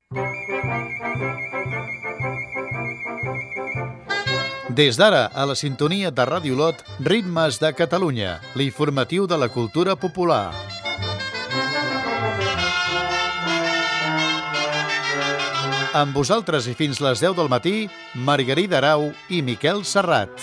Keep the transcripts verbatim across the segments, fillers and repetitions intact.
Des d'ara, a la sintonia de Ràdio Lot, Ritmes de Catalunya, l'informatiu de la cultura popular. Amb vosaltres i fins les deu del matí, Margarida Arau i Miquel Serrat.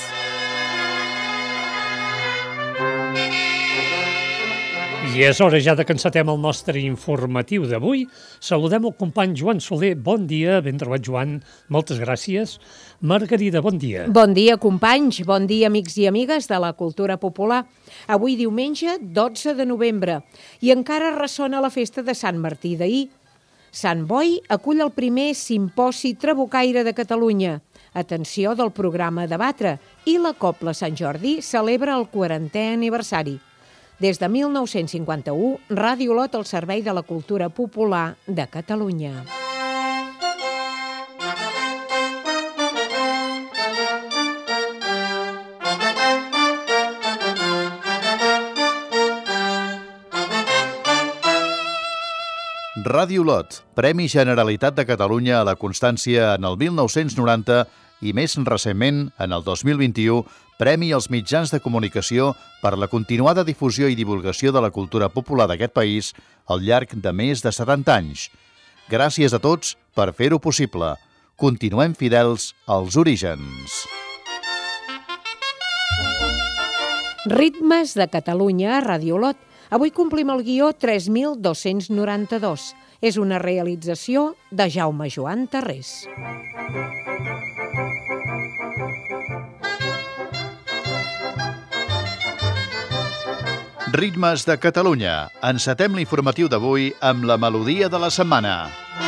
I és hora ja de que encetem el nostre informatiu d'avui. Saludem el company Joan Soler. Bon dia, ben trobat, Joan. Moltes gràcies. Margarida, bon dia. Bon dia, companys. Bon dia, amics i amigues de la cultura popular. Avui diumenge, dotze de novembre, i encara ressona la festa de Sant Martí d'ahir. Sant Boi acull el primer simposi trabucaire de Catalunya. Atenció del programa Debatre. I la Cobla Sant Jordi celebra el quarantè aniversari. Des de mil nou-cents cinquanta-u, Ràdio Lot al servei de la cultura popular de Catalunya. Ràdio Lot, Premi Generalitat de Catalunya a la Constància en el mil nou-cents noranta i més recentment, en el dos mil vint-i-u, Premi als mitjans de comunicació per la continuada difusió i divulgació de la cultura popular d'aquest país al llarg de més de setanta anys. Gràcies a tots per fer-ho possible. Continuem fidels als orígens. Ritmes de Catalunya a Ràdio Lot. Avui complim el guió tres mil dos-cents noranta-dos. És una realització de Jaume Joan Tarrés. Ritmes de Catalunya. Encetem l'informatiu d'avui amb la melodia de la setmana.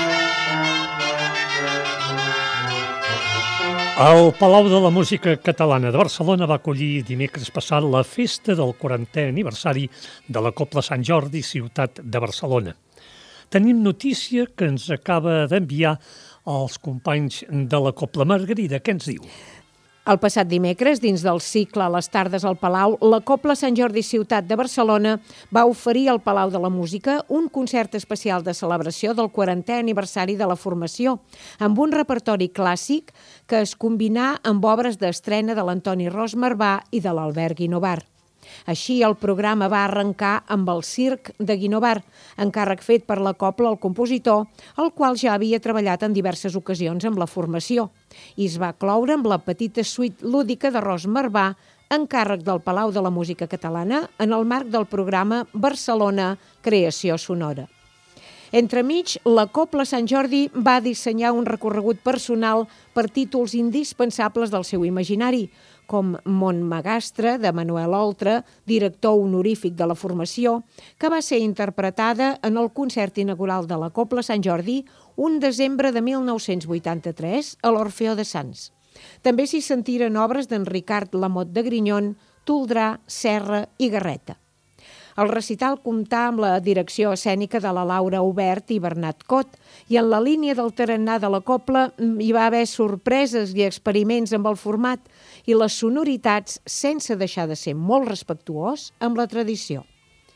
El Palau de la Música Catalana de Barcelona va acollir dimecres passat la festa del quarantè aniversari de la Cobla Sant Jordi, ciutat de Barcelona. Tenim notícia que ens acaba d'enviar els companys de la Cobla. Margarida, què ens diu? El passat dimecres, dins del cicle Les tardes al Palau, la Cobla Sant Jordi Ciutat de Barcelona va oferir al Palau de la Música un concert especial de celebració del quarantè aniversari de la formació, amb un repertori clàssic que es combinà amb obres d'estrena de l'Antoni Ros Marvà i de l'Albert Guinovar. Així, el programa va arrencar amb el Circ de Guinovar, encàrrec fet per la Cobla al compositor, el qual ja havia treballat en diverses ocasions amb la formació, i es va cloure amb la petita suite lúdica de Ros Marvà, encàrrec del Palau de la Música Catalana, en el marc del programa Barcelona Creació Sonora. Entremig, la Cobla Sant Jordi va dissenyar un recorregut personal per títols indispensables del seu imaginari, com Montmagastre, de Manuel Oltra, director honorífic de la formació, que va ser interpretada en el concert inaugural de la Cobla Sant Jordi un desembre de mil nou-cents vuitanta-tres a l'Orfeó de Sants. També s'hi sentiren obres d'en Ricard Lamot de Grignon, Toldrà, Serra i Garreta. El recital comptà amb la direcció escènica de la Laura Obert i Bernat Cot, i en la línia del tarannà de la Cobla hi va haver sorpreses i experiments amb el format i les sonoritats sense deixar de ser molt respectuós amb la tradició.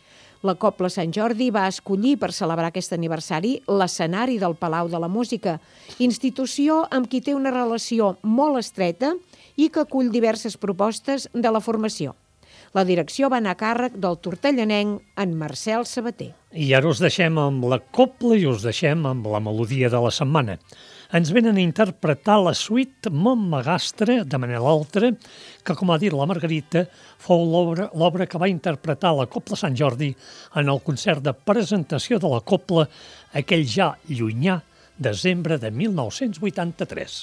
La Cobla Sant Jordi va escollir per celebrar aquest aniversari l'escenari del Palau de la Música, institució amb qui té una relació molt estreta i que acull diverses propostes de la formació. La direcció va anar a càrrec del tortellanenc en Marcel Sabater. I ara us deixem amb la Cobla i us deixem amb la melodia de la setmana. Ens venen a interpretar la suite Montmagastre de Manel Oltra, que, com ha dit la Margarita, fou l'obra, l'obra que va interpretar la Cobla Sant Jordi en el concert de presentació de la Cobla aquell ja llunyà desembre de mil nou-cents vuitanta-tres.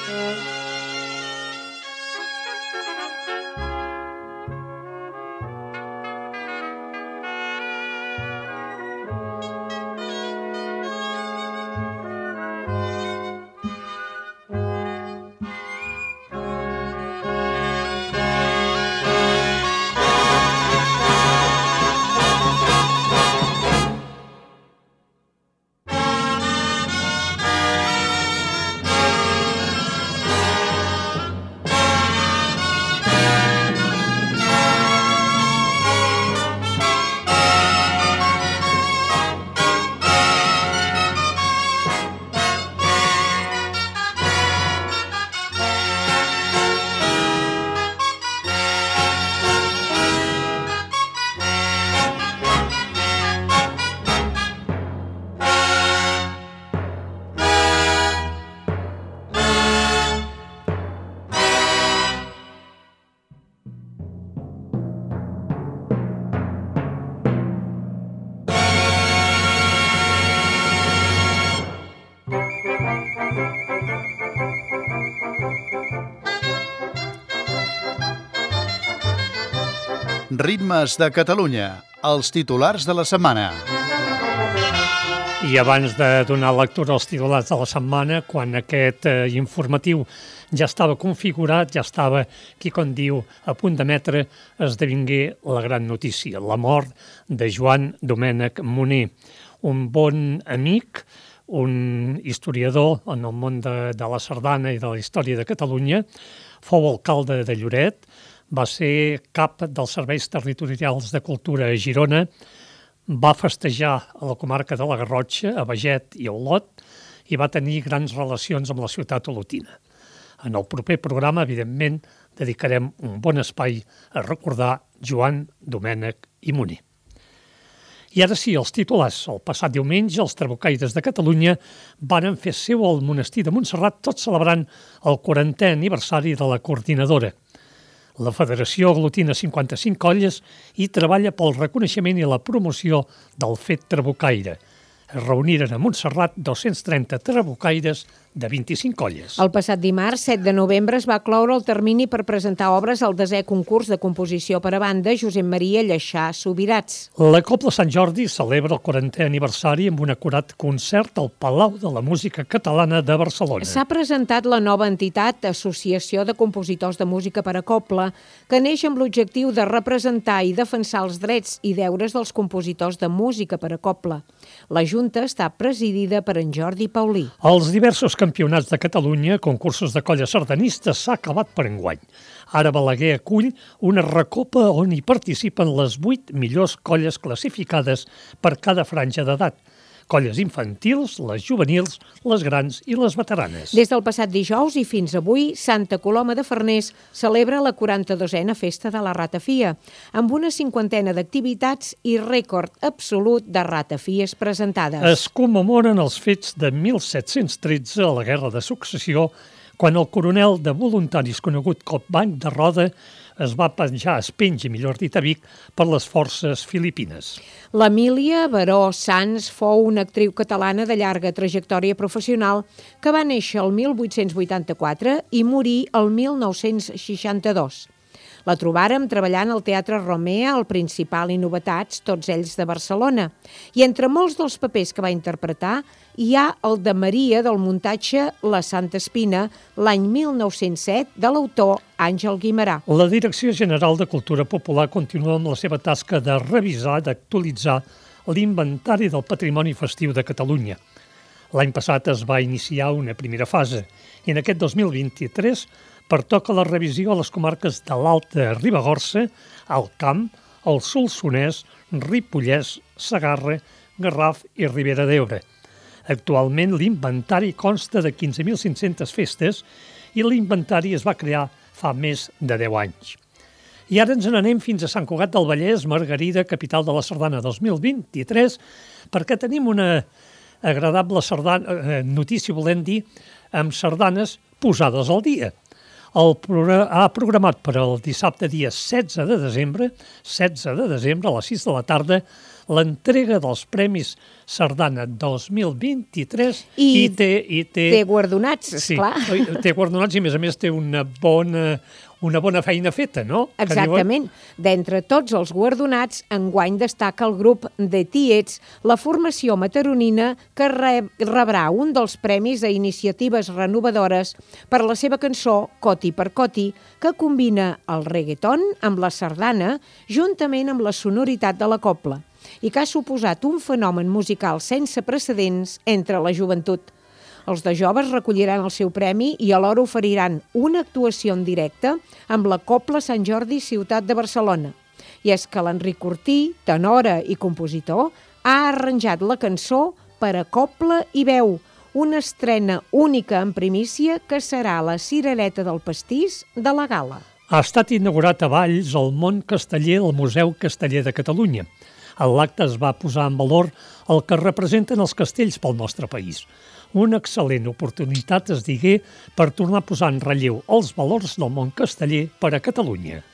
Ritmes de Catalunya, els titulars de la setmana. I abans de donar lectura als titulars de la setmana, quan aquest eh, informatiu ja estava configurat, ja estava, qui com diu, a punt d'emetre, esdevingué la gran notícia, la mort de Joan Domènec Moner, un bon amic, un historiador en el món de, de la sardana i de la història de Catalunya, fou alcalde de Lloret, va ser cap dels serveis territorials de cultura a Girona, va festejar a la comarca de la Garrotxa, a Beget i a Olot, i va tenir grans relacions amb la ciutat olotina. En el proper programa, evidentment, dedicarem un bon espai a recordar Joan Domènec i Moner. I ara sí, els titulars. El passat diumenge, els trabucaires de Catalunya van fer seu al monestir de Montserrat, tot celebrant el quarantè aniversari de la coordinadora. La federació aglutina cinquanta-cinc colles i treballa pel reconeixement i la promoció del fet trabucaire. Es reuniren a Montserrat dos-cents trenta trabucaires de vint-i-cinc colles. El passat dimarts, set de novembre, es va cloure el termini per presentar obres al desè concurs de composició per a banda Josep Maria Lleixà Subirats. La Cobla Sant Jordi celebra el quarantè aniversari amb un acurat concert al Palau de la Música Catalana de Barcelona. S'ha presentat la nova entitat, Associació de Compositors de Música per a Cobla, que neix amb l'objectiu de representar i defensar els drets i deures dels compositors de música per a cobla. La Junta està presidida per en Jordi Paulí. Els diversos campionats de Catalunya, concursos de colles sardanistes, s'ha acabat per enguany. Ara Balaguer acull una recopa on hi participen les vuit millors colles classificades per cada franja d'edat. Colles infantils, les juvenils, les grans i les veteranes. Des del passat dijous i fins avui, Santa Coloma de Farners celebra la quaranta-dosena Festa de la Ratafia, amb una cinquantena d'activitats i rècord absolut de ratafies presentades. Es commemoren els fets de mil set-cents tretze a la Guerra de Successió, quan el coronel de voluntaris conegut com Banc de Roda es va penjar, es penja, millor dit, a Vic, per les forces filipines. L'Emília Baró Sans fou una actriu catalana de llarga trajectòria professional que va néixer el mil vuit-cents vuitanta-quatre i morir el mil nou-cents seixanta-dos. La trobàrem treballant al Teatre Romea, el Principal i Novetats, tots ells de Barcelona. I entre molts dels papers que va interpretar hi ha el de Maria del muntatge La Santa Espina, l'any mil nou-cents set, de l'autor Àngel Guimerà. La Direcció General de Cultura Popular continua amb la seva tasca de revisar, d'actualitzar l'inventari del patrimoni festiu de Catalunya. L'any passat es va iniciar una primera fase i en aquest dos mil vint-i-tres pertoca la revisió a les comarques de l'Alta Ribagorça, Alt Camp, el Solsonès, Ripollès, Segarra, Garraf i Ribera d'Ebre. Actualment l'inventari consta de quinze mil cinc-centes festes i l'inventari es va crear fa més de deu anys. I ara ens n'anem fins a Sant Cugat del Vallès, Margarida, capital de la Sardana dos mil vint-i-tres, perquè tenim una agradable sardana, eh, notícia, volem dir, amb sardanes posades al dia. El programa, ha programat per al dissabte dia setze de desembre, setze de desembre a les sis de la tarda, l'entrega dels Premis Sardana dos mil vint-i-tres I, i té... I té, té guardonats, esclar. Sí, té guardonats i, a més a més, té una bona, una bona feina feta, no? Exactament. D'entre tots els guardonats, enguany destaca el grup The Tiets, la formació mataronina que rebrà un dels premis a iniciatives renovadores per la seva cançó Coti per Coti, que combina el reggaeton amb la sardana juntament amb la sonoritat de la cobla i que ha suposat un fenomen musical sense precedents entre la joventut. Els de joves recolliran el seu premi i alhora oferiran una actuació en directe amb la Cobla Sant Jordi Ciutat de Barcelona. I és que l'Enric Cortí, tenora i compositor, ha arranjat la cançó per a cobla i veu, una estrena única en primícia que serà la cirereta del pastís de la gala. Ha estat inaugurat a Valls el Món Casteller al Museu Casteller de Catalunya. A l'acte es va posar en valor el que representen els castells pel nostre país. Una excel·lent oportunitat, es digué, per tornar a posar en relleu els valors del món casteller per a Catalunya.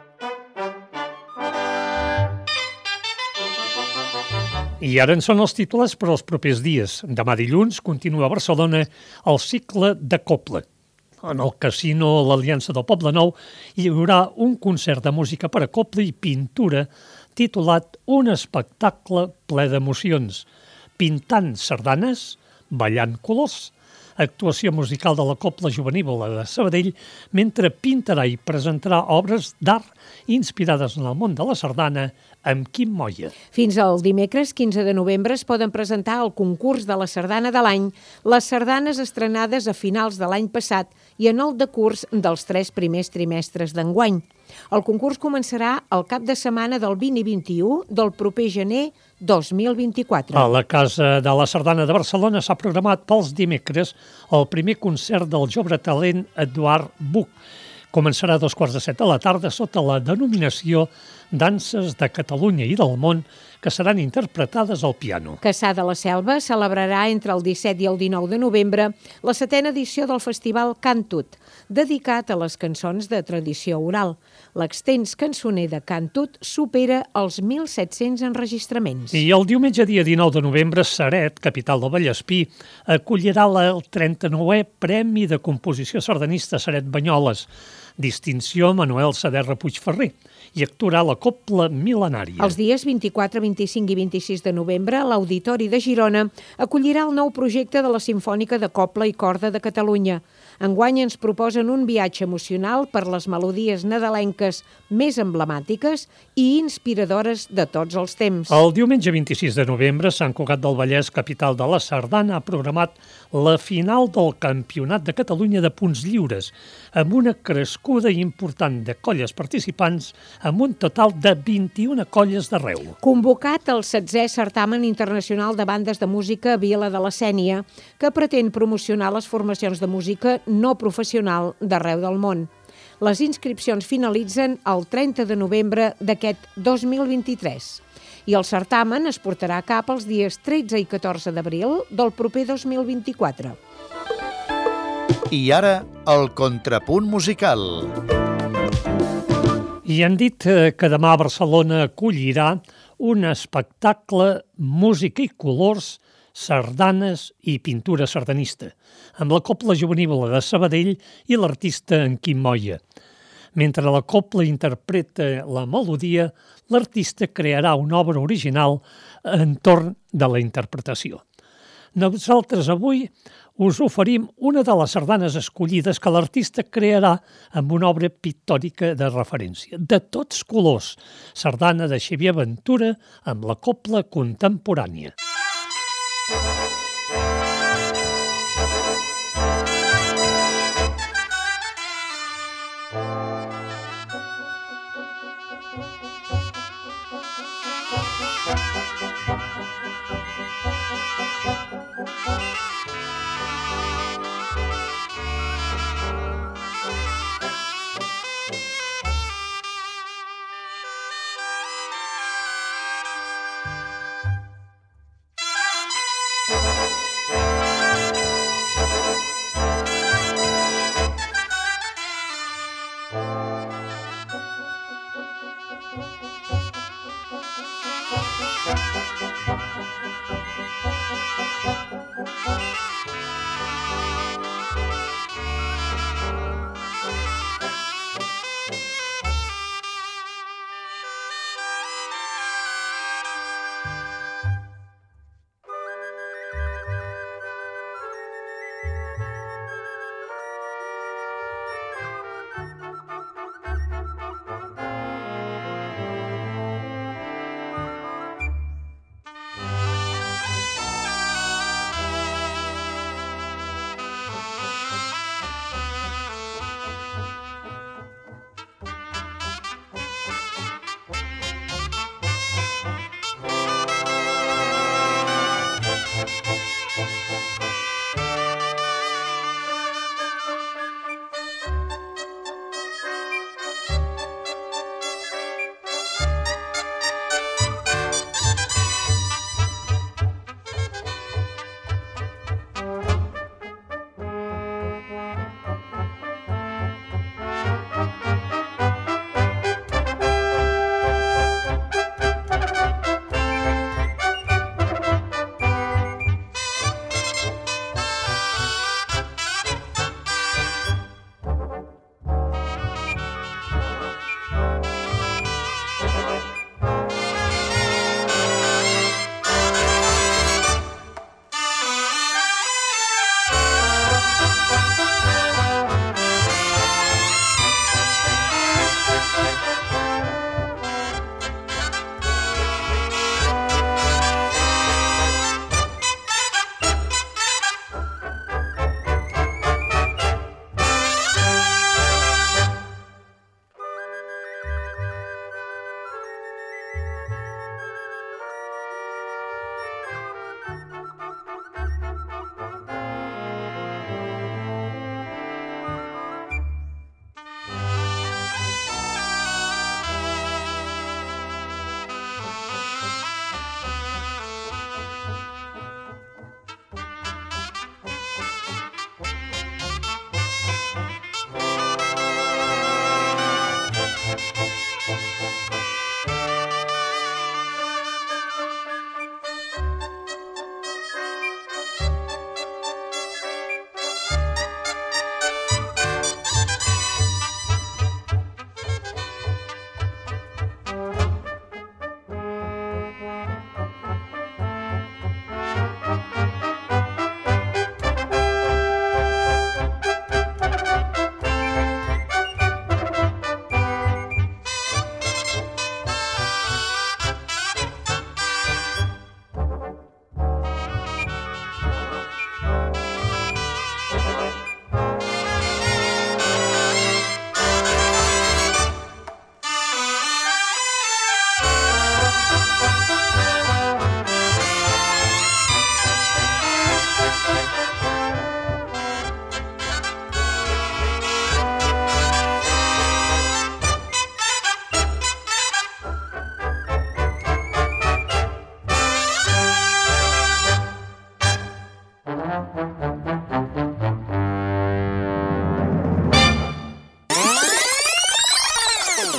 I ara en són els titulars per als propers dies. Demà dilluns continua a Barcelona el cicle de Cobla. En el Casino l'Aliança del Poble Nou hi haurà un concert de música per a cobla i pintura titulat Un espectacle ple d'emocions, pintant sardanes, ballant colors, actuació musical de la Cobla Jovenívola de Sabadell, mentre pintarà i presentarà obres d'art inspirades en el món de la sardana amb Quim Moya. Fins al dimecres quinze de novembre es poden presentar al concurs de la sardana de l'any les sardanes estrenades a finals de l'any passat i en el decurs dels tres primers trimestres d'enguany. El concurs començarà el cap de setmana del vint i vint-i-u del proper gener dos mil vint-i-quatre. A la Casa de la Sardana de Barcelona s'ha programat pels dimecres el primer concert del jove talent Eduard Buch. Començarà a dos quarts de set de la tarda sota la denominació Danses de Catalunya i del Món, que seran interpretades al piano. Cassà de la Selva celebrarà entre el disset i el dinou de novembre la setena edició del festival Cantut, dedicat a les cançons de tradició oral. L'extens cançoner de Cantut supera els mil set-cents enregistraments. I el diumenge dia dinou de novembre, Ceret, capital del Vallespí, acollirà el trenta-nouè Premi de Composició Sardanista Ceret Banyoles, distinció Manuel Saderra Puigferrer, i actuarà la Cobla Mil·lenària. Els dies vint-i-quatre, vint-i-cinc i vint-i-sis de novembre, l'Auditori de Girona acollirà el nou projecte de la Simfònica de Cobla i Corda de Catalunya. Enguany ens proposen un viatge emocional per les melodies nadalenques més emblemàtiques i inspiradores de tots els temps. El diumenge vint-i-sis de novembre, Sant Cugat del Vallès, capital de la Sardana, ha programat la final del Campionat de Catalunya de Punts Lliures, amb una crescuda i important de colles participants, amb un total de vint-i-una colles d'arreu. Convocat el setzè Certamen Internacional de Bandes de Música a Vila de la Sénia, que pretén promocionar les formacions de música no professional d'arreu del món. Les inscripcions finalitzen el trenta de novembre d'aquest dos mil vint-i-tres i el certamen es portarà a cap els dies tretze i catorze d'abril del proper dos mil vint-i-quatre. I ara, el contrapunt musical. I han dit que demà a Barcelona acollirà un espectacle música i colors, sardanes i pintura sardanista, amb la Cobla Jovenívola de Sabadell i l'artista en Quim Moya. Mentre la cobla interpreta la melodia, l'artista crearà una obra original entorn de la interpretació. Nosaltres avui us oferim una de les sardanes escollides que l'artista crearà amb una obra pictòrica de referència, de tots colors, sardana de Xavier Ventura amb la cobla contemporània.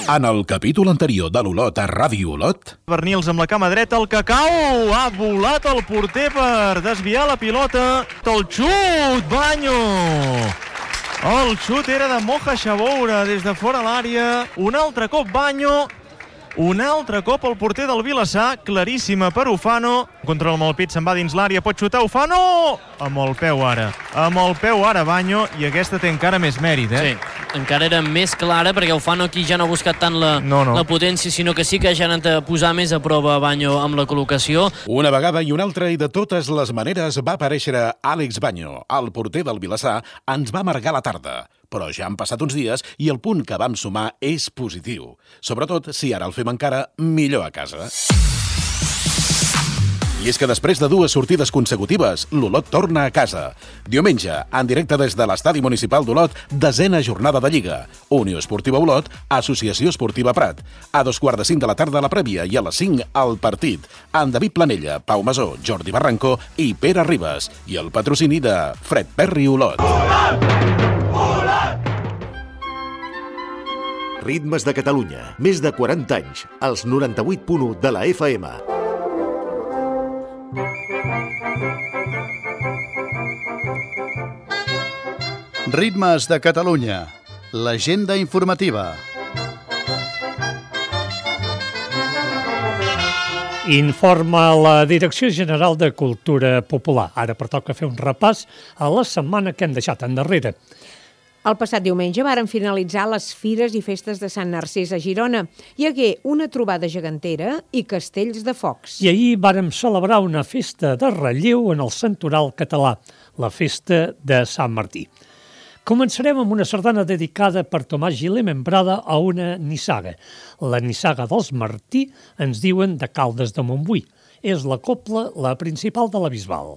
En el capítol anterior de l'Olot a Ràdio Olot... Bernils amb la cama dreta, el Cacau ha volat el porter per desviar la pilota. El xut, Banyo! El xut era de Moja Xaboura des de fora l'àrea. Un altre cop Banyo. Un altre cop el porter del Vilassar, claríssima per Ufano. Control amb el pit, se'n va dins l'àrea, pot xutar Ufano! Amb el peu ara. Amb el peu ara, Banyo, i aquesta té encara més mèrit, eh? Sí, encara era més clara, perquè Ufano aquí ja no ha buscat tant la, no, no. la potència, sinó que sí que ja han anat a posar més a prova Banyo amb la col·locació. Una vegada i una altra, i de totes les maneres, va aparèixer Àlex Banyo, el porter del Vilassar, ens va amargar la tarda. Però ja han passat uns dies i el punt que vam sumar és positiu. Sobretot si ara el fem encara millor a casa. I és que després de dues sortides consecutives, l'Olot torna a casa. Diumenge, en directe des de l'Estadi Municipal d'Olot, desena jornada de Lliga. Unió Esportiva Olot, Associació Esportiva Prat. A dos quarts de cinc de la tarda la prèvia i a les cinc el partit. En David Planella, Pau Masó, Jordi Barranco i Pere Ribas. I el patrocini de Fred Perry Olot. Ritmes de Catalunya. Més de quaranta anys. Els noranta-vuit punt u de la F M. Ritmes de Catalunya. L'agenda informativa. Informa la Direcció General de Cultura Popular. Ara pertoca fer un repàs a la setmana que hem deixat endarrere. El passat diumenge varen finalitzar les fires i festes de Sant Narcís a Girona. Hi hagué una trobada gegantera i castells de focs. I ahir vàrem celebrar una festa de relleu en el santoral català, la festa de Sant Martí. Començarem amb una sardana dedicada per Tomàs Gilé membrada a una nissaga. La nissaga dels Martí ens diuen de Caldes de Montbui. És la cobla, la principal de la Bisbal.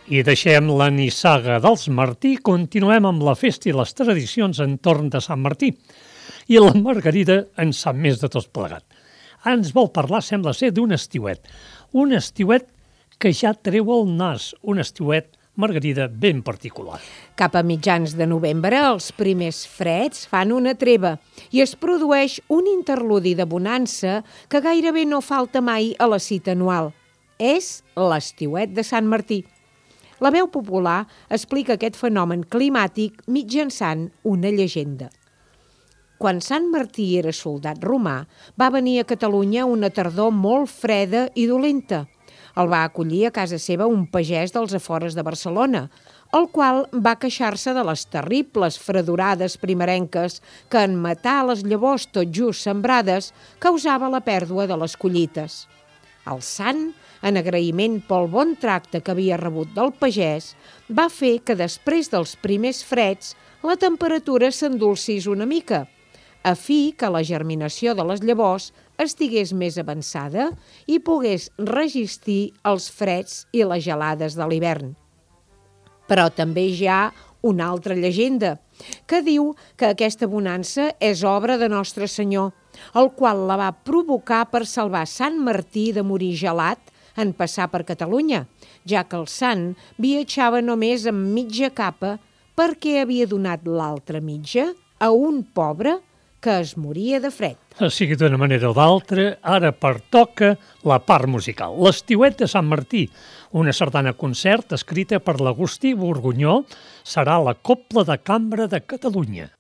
I deixem la nissaga dels Martí, continuem amb la festa i les tradicions entorn de Sant Martí. I la Margarida en sap més de tot plegat. Ens vol parlar, sembla ser, d'un estiuet. Un estiuet que ja treu el nas, un estiuet, Margarida, ben particular. Cap a mitjans de novembre, els primers freds fan una treva i es produeix un interludi de bonança que gairebé no falta mai a la cita anual. És l'estiuet de Sant Martí. La veu popular explica aquest fenomen climàtic mitjançant una llegenda. Quan Sant Martí era soldat romà, va venir a Catalunya una tardor molt freda i dolenta. El va acollir a casa seva un pagès dels afores de Barcelona, el qual va queixar-se de les terribles fredorades primerenques que en matar les llavors tot just sembrades causava la pèrdua de les collites. El sant, en agraïment pel bon tracte que havia rebut del pagès, va fer que després dels primers freds la temperatura s'endolcís una mica, a fi que la germinació de les llavors estigués més avançada i pogués resistir els freds i les gelades de l'hivern. Però també hi ha una altra llegenda, que diu que aquesta bonança és obra de Nostre Senyor, el qual la va provocar per salvar Sant Martí de morir gelat en passar per Catalunya, ja que el sant viatjava només amb mitja capa perquè havia donat l'altra mitja a un pobre que es moria de fred. Sigui d'una manera o d'altra, ara pertoca la part musical. L'estiuet de Sant Martí, una sardana concert escrita per l'Agustí Borgunyó, serà la Cobla de Cambra de Catalunya.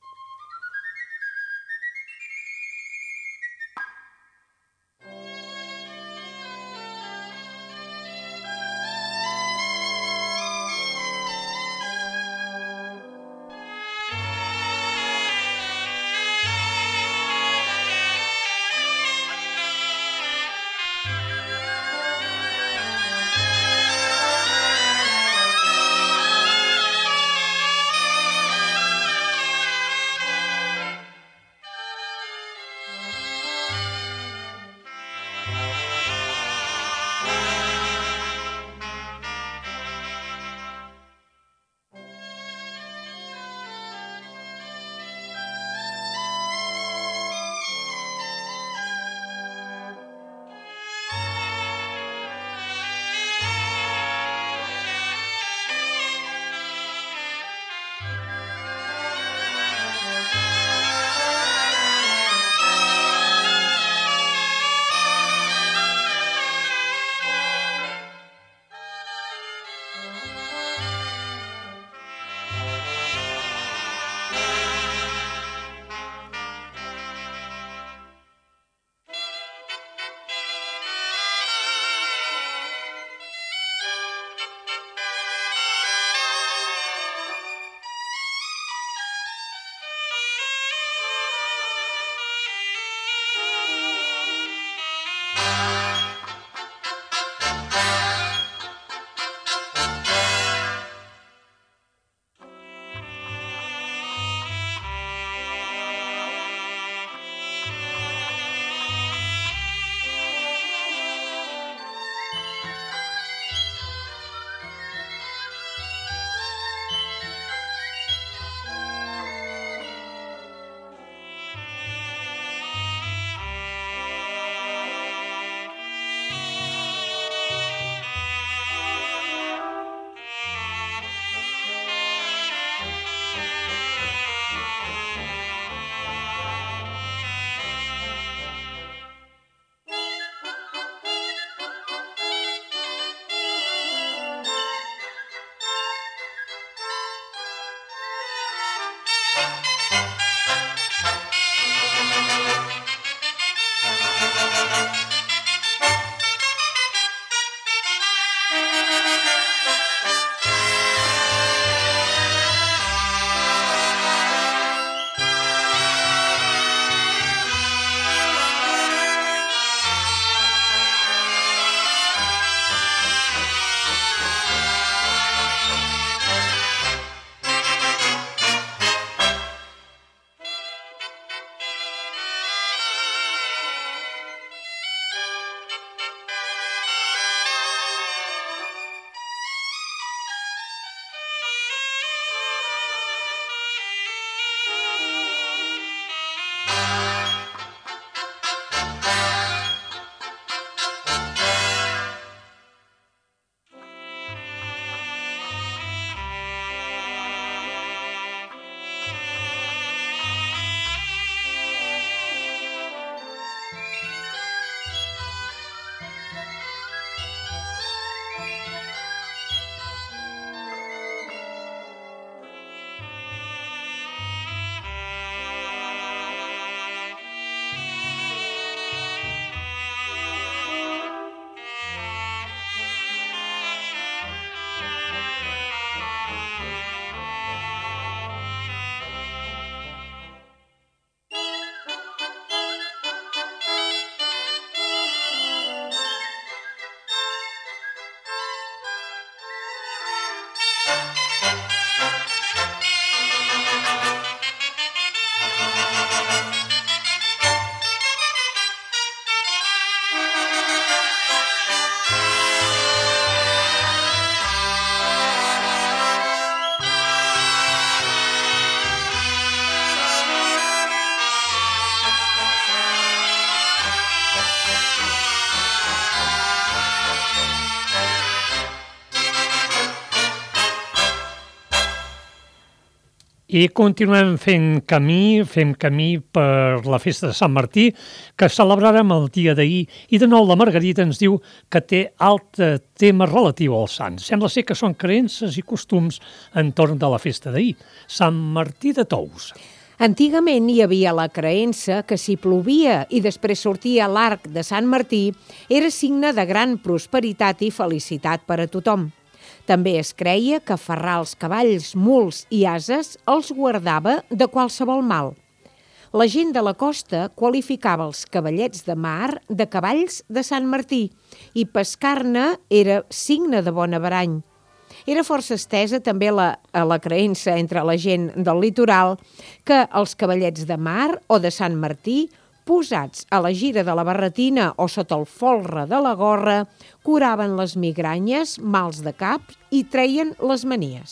I continuem fent camí, fem camí per la festa de Sant Martí, que celebrarem el dia d'ahir, i de nou la Margarita ens diu que té alt tema relatiu als sants. Sembla ser que són creences i costums entorn de la festa d'ahir, Sant Martí de Tous. Antigament hi havia la creença que si plovia i després sortia l'arc de Sant Martí era signe de gran prosperitat i felicitat per a tothom. També es creia que aferrar els cavalls, muls i ases els guardava de qualsevol mal. La gent de la costa qualificava els cavallets de mar de cavalls de Sant Martí i pescar-ne era signe de bon averany. Era força estesa també la, la creença entre la gent del litoral que els cavallets de mar o de Sant Martí, posats a la gira de la barretina o sota el folre de la gorra, curaven les migranyes, mals de cap i treien les manies.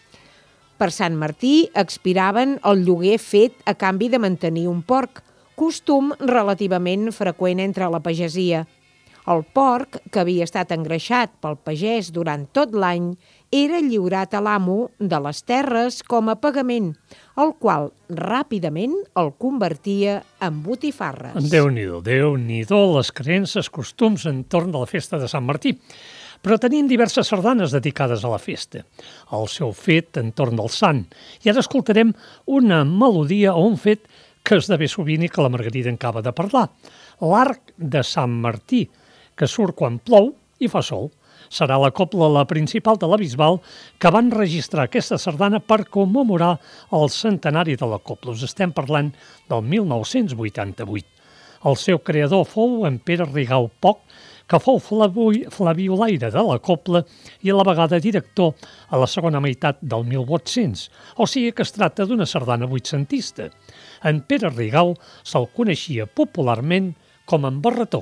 Per Sant Martí expiraven el lloguer fet a canvi de mantenir un porc, costum relativament freqüent entre la pagesia. El porc, que havia estat engreixat pel pagès durant tot l'any, era lliurat a l'amo de les terres com a pagament, el qual ràpidament el convertia en botifarres. Déu-n'hi-do, Déu-n'hi-do, les creences, costums entorn de la festa de Sant Martí. Però tenim diverses sardanes dedicades a la festa, al seu fet entorn del sant. I ara escoltarem una melodia o un fet que esdevé sovint i que la Margarida en acaba de parlar. L'arc de Sant Martí, que surt quan plou i fa sol. Serà la cobla la principal de la Bisbal que van registrar aquesta sardana per commemorar el centenari de la cobla. Us estem parlant del mil nou-cents vuitanta-vuit. El seu creador fou en Pere Rigau Poch, que fou flabiolaire de la cobla i a la vegada director a la segona meitat del mil vuit-cents, o sigui que es tracta d'una sardana vuitcentista. En Pere Rigau se'l coneixia popularment com en Barretó.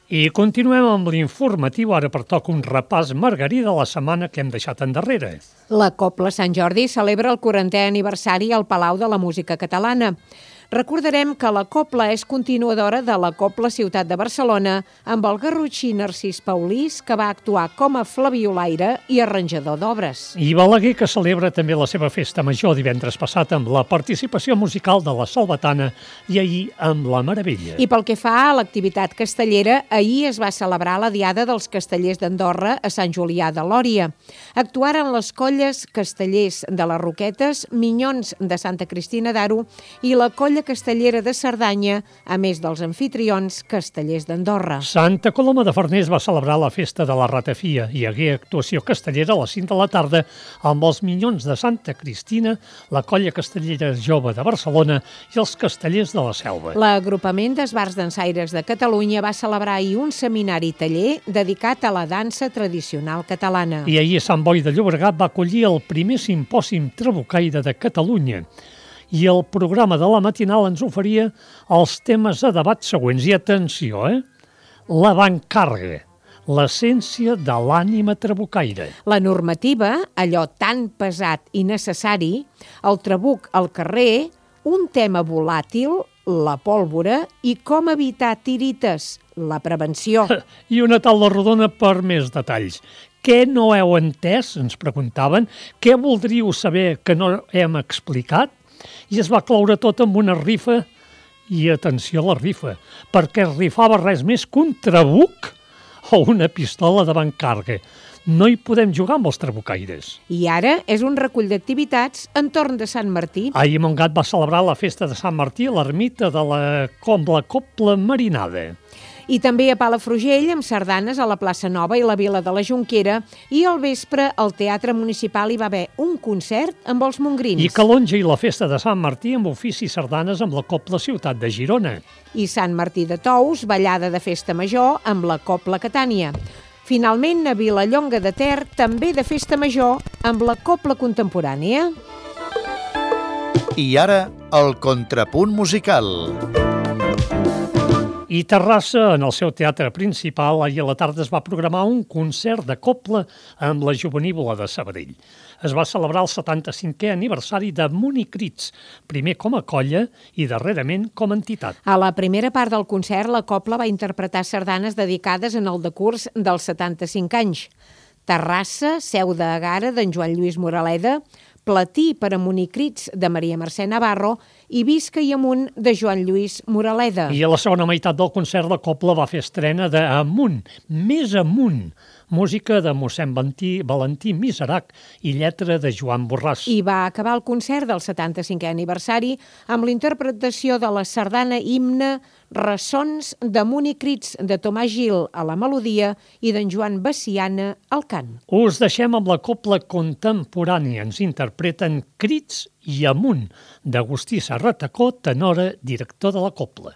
I continuem amb l'informatiu, ara pertoca un repàs margarí de la setmana que hem deixat endarrere. La Cobla Sant Jordi celebra el quarantè aniversari al Palau de la Música Catalana. Recordarem que la Cobla és continuadora de la Cobla Ciutat de Barcelona amb el garrotxí Narcís Paulís, que va actuar com a flabiolaire i arranjador d'obres. I Balaguer, que celebra també la seva festa major divendres passat amb la participació musical de la Salvatana i ahir amb la Meravella. I pel que fa a l'activitat castellera, ahir es va celebrar la Diada dels Castellers d'Andorra a Sant Julià de Lòria. Actuaren les colles Castellers de les Roquetes, Minyons de Santa Cristina d'Aro i la colla Castellera de Cerdanya, a més dels anfitrions Castellers d'Andorra. Santa Coloma de Farners va celebrar la festa de la Ratafia. Hi hagué actuació castellera a les cinc de la tarda amb els Minyons de Santa Cristina, la colla castellera jove de Barcelona i els Castellers de la Selva. L'agrupament d'esbars dansaires de Catalunya va celebrar ahir un seminari taller dedicat a la dansa tradicional catalana. I ahir a Sant Boi de Llobregat va acollir el primer simpòsim trabucaire de Catalunya. I el programa de la matinal ens oferia els temes a debat següents. I atenció, eh? L'avantcàrrega, l'essència de l'ànima trabucaire. La normativa, allò tan pesat i necessari, el trabuc al carrer, un tema volàtil, la pólvora i com evitar tirites, la prevenció. I una taula rodona per més detalls. Què no heu entès? Ens preguntaven. Què voldríeu saber que no hem explicat? I es va cloure tot amb una rifa, i atenció a la rifa, perquè es rifava res més que un trabuc o una pistola d'avantcàrrega. No hi podem jugar amb els trabucaires. I ara és un recull d'activitats entorn de Sant Martí. Ahir Montgat va celebrar la festa de Sant Martí a l'ermita de la, com la Cobla Marinada. I també a Palafrugell, amb sardanes a la plaça Nova i la Vila de la Jonquera, i al vespre al Teatre Municipal hi va haver un concert amb els mongrins. I Calonja i la festa de Sant Martí amb ofici i sardanes amb la Cobla Ciutat de Girona. I Sant Martí de Tous, ballada de festa major amb la Cobla Catània. Finalment, a Vilallonga de Ter, també de festa major amb la Cobla Contemporània. I ara, el contrapunt musical. I Terrassa, en el seu teatre principal, ahir a la tarda es va programar un concert de cobla amb la Jovenívola de Sabadell. Es va celebrar el setanta-cinquè aniversari de Municrits, primer com a colla i darrerament com a entitat. A la primera part del concert, la cobla va interpretar sardanes dedicades en el decurs dels setanta-cinc anys. Terrassa, seu de Agara, d'en Joan Lluís Moraleda, Platí per a Municrits, de Maria Mercè Navarro, i Visca i amunt, de Joan Lluís Moraleda. I a la segona meitat del concert la cobla va fer estrena de Amunt, més amunt, música de mossèn Valentí, Valentí Miserac i lletra de Joan Borràs. I va acabar el concert del setanta-cinquè aniversari amb l'interpretació de la sardana himne Ressons de Municrits, de Tomàs Gil a la melodia i d'en Joan Baciana al cant. Us deixem amb la cobla contemporània. Ens interpreten Crits i Amunt, d'Agustí Serratacó, tenora, director de la cobla.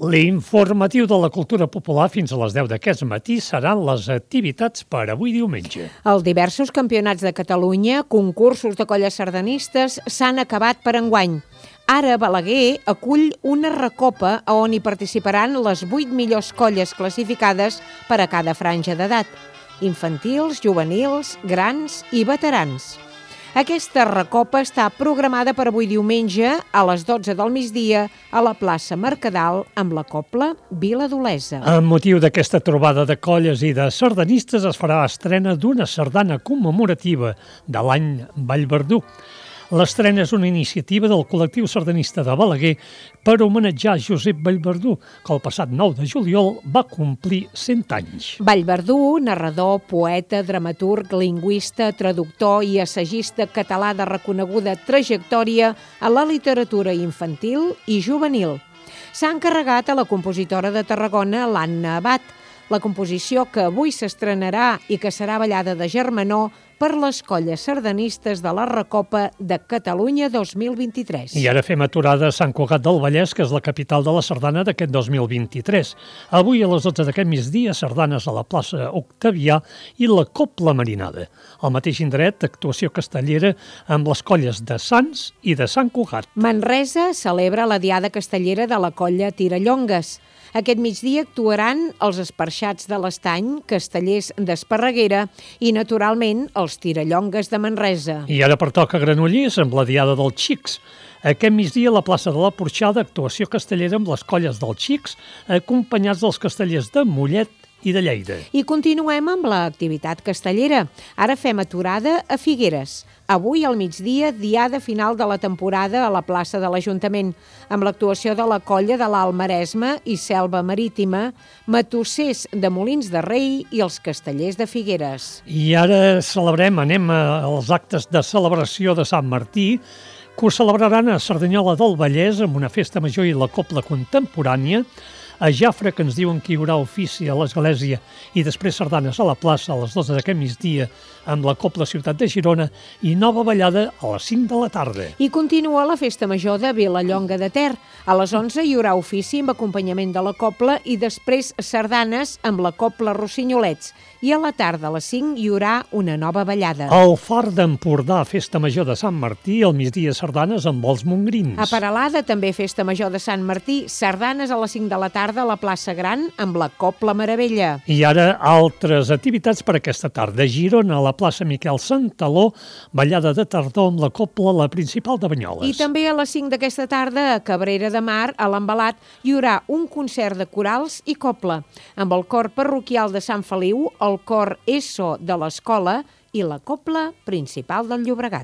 L'informatiu de la cultura popular fins a les deu d'aquest matí seran les activitats per avui diumenge. Els diversos campionats de Catalunya, concursos de colles sardanistes, s'han acabat per enguany. Ara Balaguer acull una recopa on hi participaran les vuit millors colles classificades per a cada franja d'edat: infantils, juvenils, grans i veterans. Aquesta recopa està programada per avui diumenge a les dotze del migdia a la plaça Mercadal amb la cobla Vila d'Olesa. Amb motiu d'aquesta trobada de colles i de sardanistes es farà estrena d'una sardana commemorativa de l'any Vallverdú. L'estrena és una iniciativa del col·lectiu sardanista de Balaguer per homenatjar Josep Vallverdú, que el passat nou de juliol va complir cent anys. Vallverdú, narrador, poeta, dramaturg, lingüista, traductor i assagista català de reconeguda trajectòria a la literatura infantil i juvenil. S'ha encarregat a la compositora de Tarragona, l'Anna Abad, la composició que avui s'estrenarà i que serà ballada de germanor per les colles sardanistes de la Recopa de Catalunya dos mil vint-i-tres. I ara fem aturada a Sant Cugat del Vallès, que és la capital de la sardana d'aquest dos mil vint-i-tres. Avui a les dotze d'aquest migdia, sardanes a la plaça Octavià i la Cobla Marinada. Al mateix indret, actuació castellera amb les colles de Sants i de Sant Cugat. Manresa celebra la Diada Castellera de la colla Tirallongues. Aquest migdia actuaran els Esparxats de l'Estany, Castellers d'Esparreguera i, naturalment, els Tirallongues de Manresa. I ara pertoca a Granollers amb la Diada dels Xics. Aquest migdia a la plaça de la Porxada, actuació castellera amb les colles dels Xics, acompanyats dels castellers de Mollet i de Lleida. I continuem amb l'activitat castellera. Ara fem aturada a Figueres. Avui al migdia, diada final de la temporada a la plaça de l'Ajuntament, amb l'actuació de la colla de l'Alt Maresme i Selva Marítima, Matossers de Molins de Rei i els castellers de Figueres. I ara celebrem, anem als actes de celebració de Sant Martí, que ho celebraran a Cerdanyola del Vallès amb una festa major i la cobla contemporània, a Jafre, que ens diuen que hi haurà ofici a l'església, i després sardanes a la plaça a les dotze d'aquest migdia amb la Cobla Ciutat de Girona i nova ballada a les cinc de la tarda. I continua la festa major de Vilallonga de Ter. A les onze hi haurà ofici amb acompanyament de la cobla i després sardanes amb la cobla Rossinyolets. I a la tarda a les cinc hi haurà una nova ballada. Al Far d'Empordà, festa major de Sant Martí, al migdia sardanes amb els mongrins. A Peralada també festa major de Sant Martí, sardanes a les cinc de la tarda a la plaça Gran amb la Cobla Meravella. I ara altres activitats per aquesta tarda. A Girona, a la plaça Miquel Santaló, ballada de tardor amb la cobla, la principal de Banyoles. I també a les cinc d'aquesta tarda a Cabrera de Mar, a l'Embalat, hi haurà un concert de corals i cobla, amb el cor parroquial de Sant Feliu, el cor E S O de l'escola i la cobla principal del Llobregat.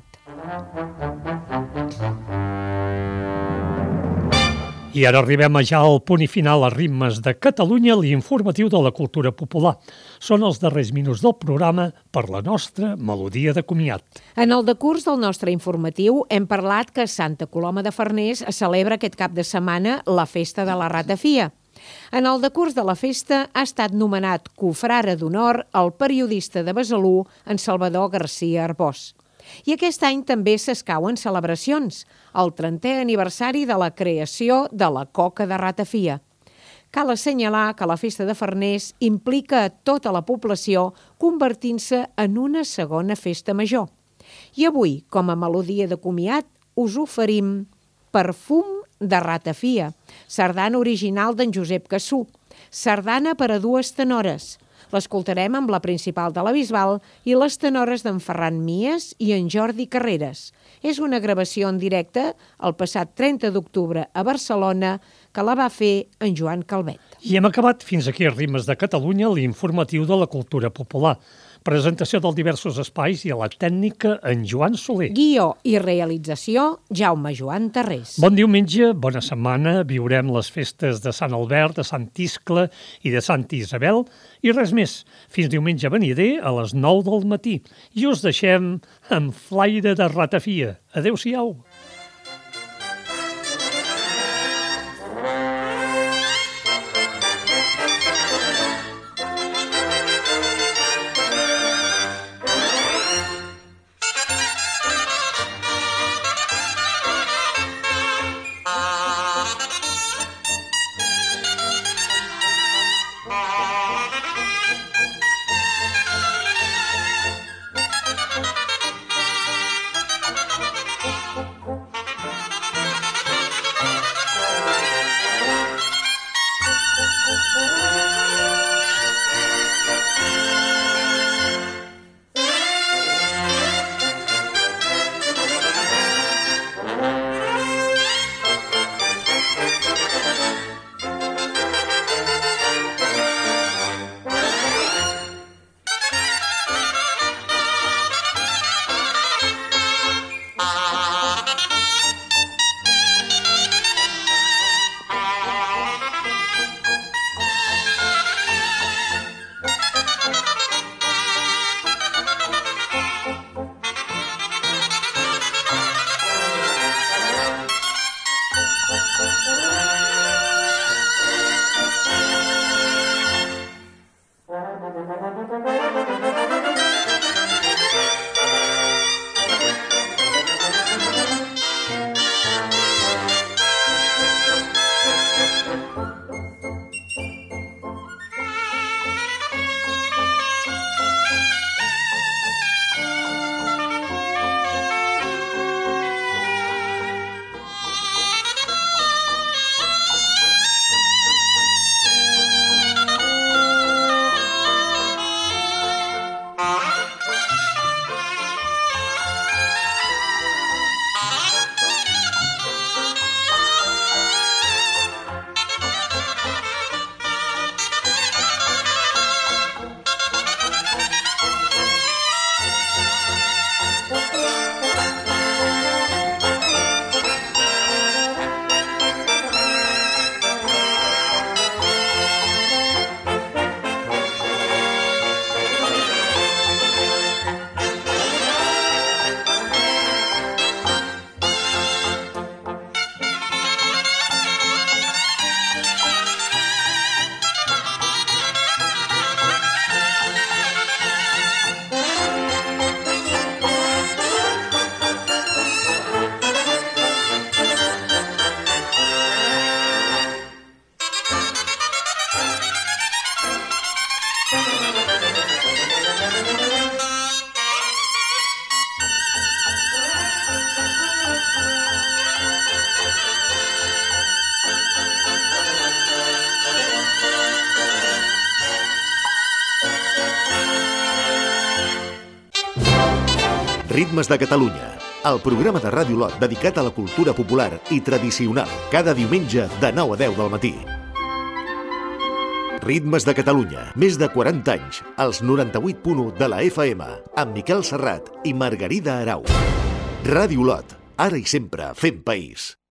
I ara arribem ja al punt i final a Ritmes de Catalunya, l'informatiu de la cultura popular. Són els darrers minuts del programa per la nostra melodia de comiat. En el decurs del nostre informatiu hem parlat que a Santa Coloma de Farners celebra aquest cap de setmana la festa de la ratafia. En el decurs de la festa ha estat nomenat cofrare d'honor el periodista de Besalú, en Salvador García Arbós. I aquest any també s'escauen celebracions, el trentè aniversari de la creació de la coca de ratafia. Cal assenyalar que la festa de Farners implica a tota la població convertint-se en una segona festa major. I avui, com a melodia de comiat, us oferim Perfum de ratafia, sardana original d'en Josep Cassú, sardana per a dues tenores. L'escoltarem amb la principal de la Bisbal i les tenores d'en Ferran Mies i en Jordi Carreras. És una gravació en directe el passat trenta d'octubre a Barcelona que la va fer en Joan Calvet. I hem acabat fins aquí a Ritmes de Catalunya, l'informatiu de la cultura popular. Presentació dels diversos espais i a la tècnica en Joan Soler. Guió i realització Jaume Joan Tarrés. Bon diumenge, bona setmana, viurem les festes de Sant Albert, de Sant Iscle i de Santa Isabel i res més. Fins diumenge venider a les nou del matí. I us deixem amb flaire de ratafia. Adéu-siau. Ritmes de Catalunya, el programa de Ràdio Lot dedicat a la cultura popular i tradicional, cada diumenge de nou a deu del matí. Ritmes de Catalunya, més de quaranta anys, als noranta-vuit punt u de la F M, amb Miquel Serrat i Margarida Arau. Ràdio Lot, ara i sempre fent país.